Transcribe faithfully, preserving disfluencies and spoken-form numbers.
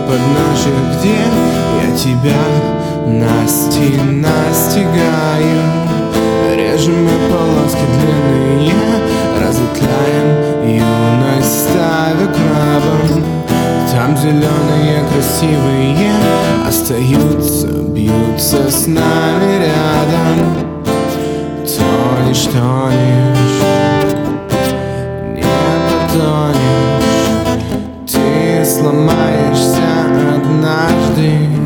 подножье, где я тебя насти настигаю. Режем мы полоски длинные, разветвляем юность, ставя крабом. Там зеленые красивые остаются, бьются с нами рядом. Тонешь, тонешь, не потонешь. Ты сломаешься однажды.